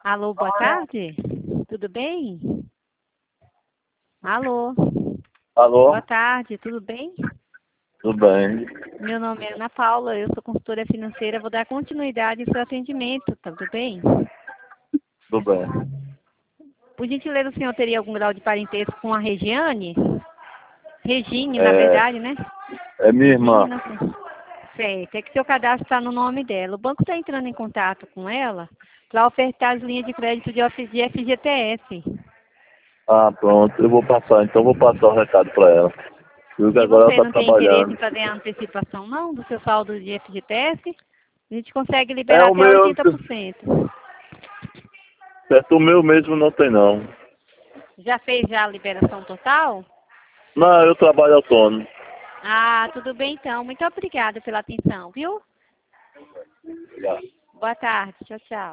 Alô, boa tarde. Tudo bem? Alô, Alô? boa tarde, tudo bem? Tudo bem? Meu nome é Ana Paula, eu sou consultora financeira, vou dar continuidade ao seu atendimento, tá tudo bem? Tudo bem. Por gentileza, o senhor teria algum grau de parentesco com a Regiane? Regine, na É, verdade, né? é minha Regine, irmã. não sei. Certo, é que seu cadastro está no nome dela. O banco está entrando em contato com ela para ofertar as linhas de crédito de FGTS. Ah, pronto. Eu vou passar. Então vou passar o recado para ela. Viu que E agora ela você tá não tem interesse trabalhando. em fazer a antecipação, não, do seu saldo de FGTS? A gente consegue É liberar o até meu. 80%. Certo, o meu mesmo não tem não. Já fez já a liberação total? Não, eu trabalho autônomo. Ah, tudo bem então. Muito obrigada pela atenção, viu? Obrigado. Boa tarde. Tchau, tchau.